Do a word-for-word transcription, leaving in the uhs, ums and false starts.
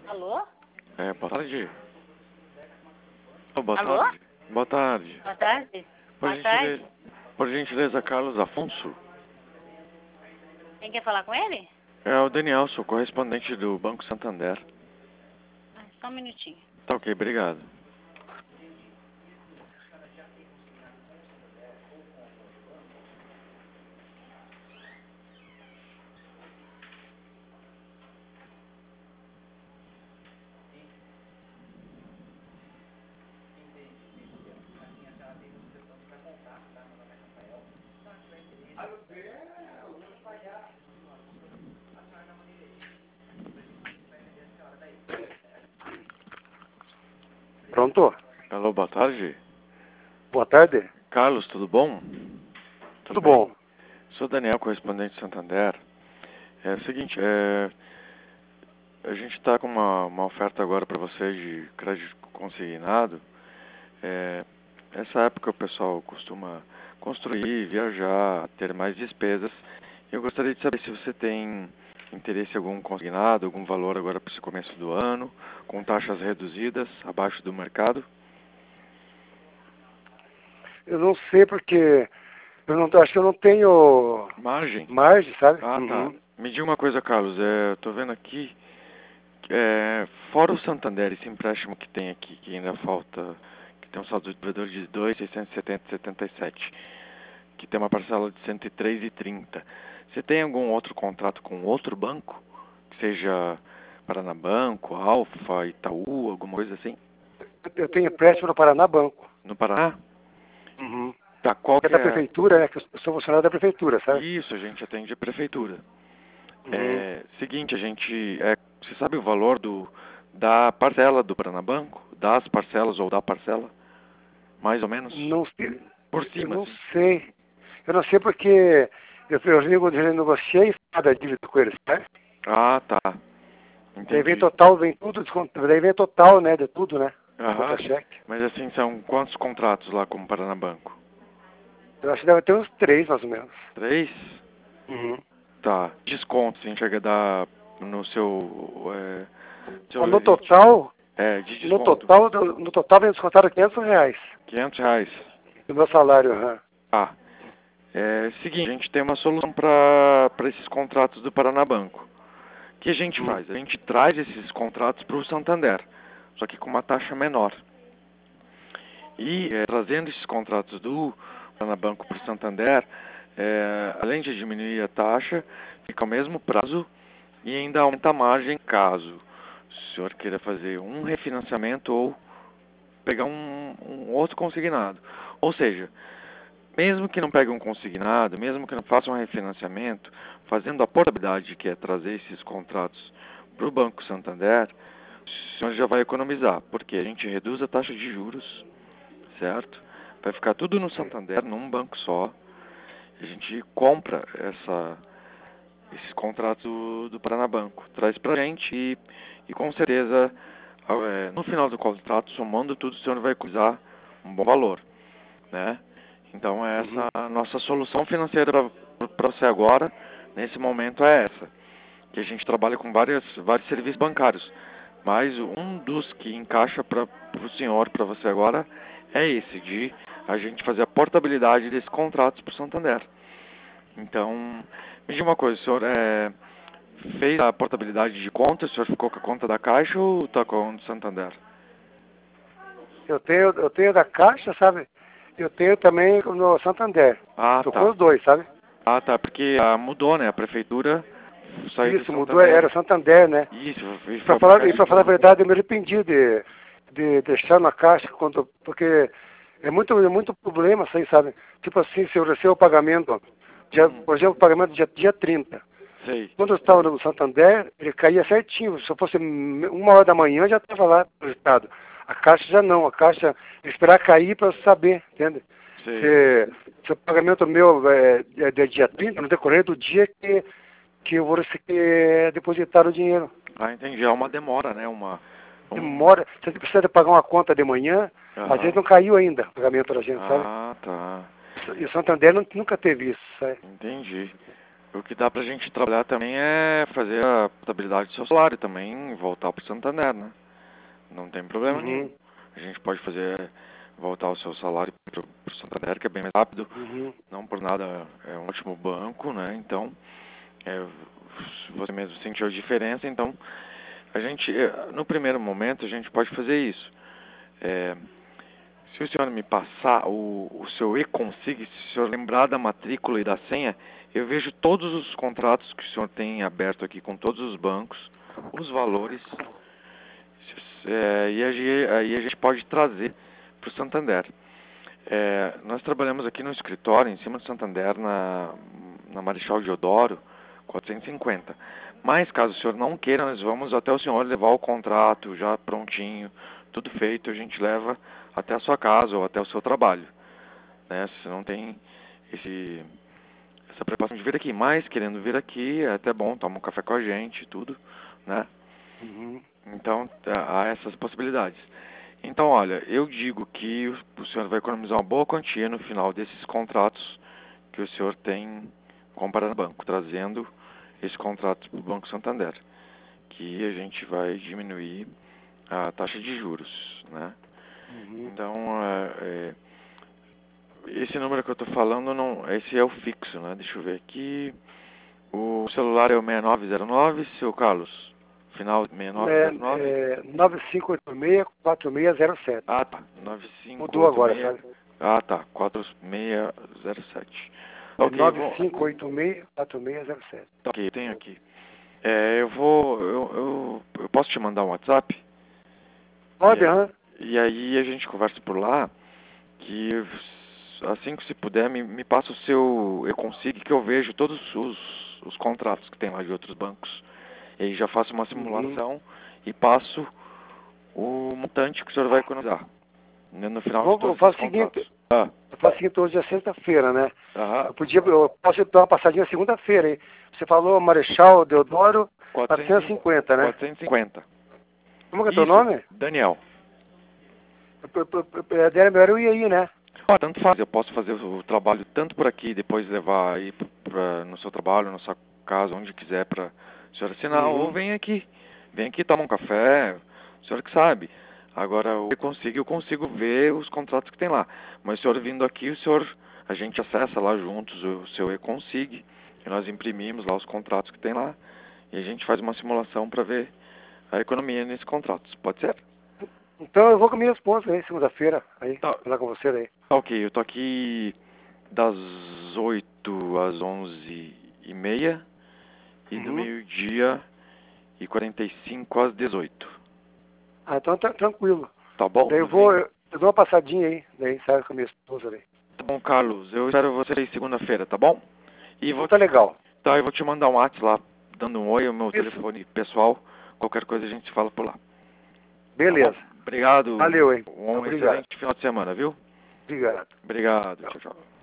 Alô? É, boa tarde. Oh, boa Alô? tarde. Boa tarde. Boa tarde. Por Boa gentileza, tarde. por gentileza, Carlos Afonso. Quem quer falar com ele? É o Daniel, sou correspondente do Banco Santander. Ah, só um minutinho. Tá ok, obrigado. Pronto? Alô, boa tarde. Boa tarde. Carlos, tudo bom? Tudo bem? bom? Sou Daniel, correspondente do Santander. É o seguinte, é, a gente está com uma, uma oferta agora para vocês de crédito consignado. É, essa época o pessoal costuma construir, viajar, ter mais despesas. Eu gostaria de saber se você tem interesse em algum consignado, algum valor agora para esse começo do ano, com taxas reduzidas, abaixo do mercado. Eu não sei porque eu não acho que eu não tenho Margem? margem, sabe? Ah, tá. Uhum. Me diga uma coisa, Carlos. É, eu tô vendo aqui, é, fora o Santander, esse empréstimo que tem aqui, que ainda falta, que tem um saldo de devedor de dois mil seiscentos e setenta vírgula setenta e sete, que tem uma parcela de cento e três vírgula trinta. Você tem algum outro contrato com outro banco? Que seja Paranabanco, Alfa, Itaú, alguma coisa assim? Eu tenho empréstimo no Paraná Banco. No Paraná? Uhum. Tá, qual É que da é? prefeitura, né? Que eu sou funcionário da prefeitura, sabe? Isso, a gente atende a prefeitura. Uhum. É, seguinte, a gente, é, você sabe o valor do, da parcela do Paranabanco? Das parcelas ou da parcela? Mais ou menos? Não sei. Por Eu cima, não assim. sei. Eu não sei porque eu, eu nego- eu negociei cada dívida com eles, sabe? Ah, tá. Daí vem Entendi. total, vem tudo, desconto, daí vem total, né? De tudo, né? Aham. Contra-cheque. Mas assim, são quantos contratos lá com o Paranabanco? Eu acho que deve ter uns três, mais ou menos. Três? Uhum. Tá. Desconto, você chega a dar no seu, é, seu No limite. total, É, de no desconto. total, no total vem descontado quinhentos reais quinhentos reais. do meu salário. Uhum. Ah, é seguinte, a gente tem uma solução para para esses contratos do Paranabanco. O que a gente Uhum. faz? A gente traz esses contratos para o Santander, só que com uma taxa menor. E é, trazendo esses contratos do Paranabanco para o Santander, é, além de diminuir a taxa, fica ao mesmo prazo e ainda aumenta a margem caso o senhor queira fazer um refinanciamento ou pegar um, um outro consignado. Ou seja, mesmo que não pegue um consignado, mesmo que não faça um refinanciamento, fazendo a portabilidade, que é trazer esses contratos para o Banco Santander, o senhor já vai economizar, porque a gente reduz a taxa de juros, certo? Vai ficar tudo no Santander, num banco só. A gente compra essa, esses contratos do, do Paranabanco, traz para a gente e, e com certeza, é, no final do contrato, somando tudo, o senhor vai economizar um bom valor, né? Então Uhum. essa a nossa solução financeira para você agora, nesse momento, é essa. Que a gente trabalha com várias, vários serviços bancários. Mas um dos que encaixa para o senhor, para você agora, é esse, de a gente fazer a portabilidade desses contratos para o Santander. Então, me diga uma coisa, o senhor é, fez a portabilidade de conta, o senhor ficou com a conta da Caixa ou está com a do Santander? Eu tenho, eu tenho da Caixa, sabe? Eu tenho também no Santander. Ah, Tô com tá. os dois, sabe? Ah, tá, porque ah, mudou, né? A prefeitura saiu do Isso, mudou, era Santander. Santander, né? Isso, e Para foi para falar, e Caixa para falar a Econômica. verdade, eu me arrependi de, de deixar na Caixa, quando, porque é muito, é muito problema isso aí, sabe? Tipo assim, se eu recebo o pagamento, dia, Hum, por exemplo, o pagamento dia, dia trinta. sei. Quando eu estava no Santander, ele caía certinho. Se eu fosse uma hora da manhã, já estava lá registrado. A Caixa já não. A Caixa esperar cair para saber, entende? Sei. Se, se o pagamento meu é, é de dia trinta, no decorrer do dia que, que eu vou receber, depositar o dinheiro. Ah, entendi. É uma demora, né? Uma. Um. Demora. Se você precisa de pagar uma conta de manhã, às vezes Aham. não caiu ainda o pagamento da gente, sabe? Ah, tá. E o Santander não- nunca teve isso, sabe? Entendi. o que dá pra gente trabalhar também é fazer a portabilidade do seu salário também, voltar pro Santander, né? Não tem problema Uhum. nenhum. A gente pode fazer, voltar o seu salário pro, pro Santander, que é bem mais rápido. Uhum. Não por nada, é um ótimo banco, né? Então, é, você mesmo sentiu a diferença, então, a gente, no primeiro momento, a gente pode fazer isso. É, se o senhor me passar o, o seu e-consig, se o senhor lembrar da matrícula e da senha, eu vejo todos os contratos que o senhor tem aberto aqui com todos os bancos, os valores, é, e aí, aí a gente pode trazer para o Santander. É, nós trabalhamos aqui no escritório, em cima do Santander, na, na Marechal Deodoro, quatrocentos e cinquenta. Mas, caso o senhor não queira, nós vamos até o senhor levar o contrato já prontinho, tudo feito, a gente leva até a sua casa ou até o seu trabalho. Né? Se não tem esse, essa preocupação de vir aqui, mas querendo vir aqui, é até bom, toma um café com a gente, tudo, né? Uhum. Então, há essas possibilidades. Então, olha, eu digo que o senhor vai economizar uma boa quantia no final desses contratos que o senhor tem comprado no banco, trazendo esse contrato para o Banco Santander, que a gente vai diminuir a taxa de juros, né? Uhum. Então, é, é, esse número que eu estou falando, não, esse é o fixo, né? Deixa eu ver aqui. O celular é o seis nove zero nove, seu Carlos? Final seis nove zero nove? É, é nove cinco oito seis, quatro seis zero sete. Ah, tá. nove cinco Mudou oito agora, seis. sabe? Ah, tá. quatro seis zero sete. É Ok, vou... nove cinco oito seis, quatro seis zero sete. Ok, eu tenho aqui. É, eu vou... Eu, eu, eu posso te mandar um WhatsApp? Pode, E, aham. e aí a gente conversa por lá, que assim que se puder, me, me passa o seu e-consig, que eu vejo todos os, os contratos que tem lá de outros bancos. E aí já faço uma simulação Uhum. e passo o montante que o senhor vai economizar, né, no final de Vamos, eu todos esses faço o seguinte, contratos. Ah, eu faço o seguinte, hoje é sexta-feira, né? aham. Eu podia, eu posso dar uma passadinha segunda-feira, hein? Você falou Marechal Deodoro quatrocentos quatrocentos e cinquenta, né? quatrocentos e cinquenta. Como que é teu Isso, nome? Daniel. É, Era melhor eu ir aí, né? Ah, tanto faz, eu posso fazer o trabalho tanto por aqui, depois levar aí pra, pra- no seu trabalho, na sua casa, onde quiser, para o senhor assinar, ou Uhum. vem aqui. Vem aqui, toma um café, o senhor que sabe. Agora, eu consigo, eu consigo ver os contratos que tem lá. Mas o senhor vindo aqui, o senhor, a gente acessa lá juntos o seu e-consig, e nós imprimimos lá os contratos que tem lá, e a gente faz uma simulação para ver a economia nesses contratos. Pode ser? Então eu vou com a minha esposa aí, segunda-feira, aí, Tá. falar com você aí. Ok, eu tô aqui das oito às onze e meia e do Uhum. meio-dia e quarenta e cinco às dezoito. Ah, então tá tranquilo. Tá bom? Daí eu vou, eu dou uma passadinha aí, daí sai com a minha esposa aí. Tá bom, Carlos. Eu espero você aí segunda-feira, tá bom? E Então vou, tá legal. tá, eu vou te mandar um WhatsApp lá, dando um oi, o meu Isso. telefone pessoal. Qualquer coisa a gente se fala por lá. Tá Beleza. bom? Obrigado. Valeu, hein? Um Obrigado. excelente final de semana, viu? Obrigado. Obrigado. Tchau, tchau.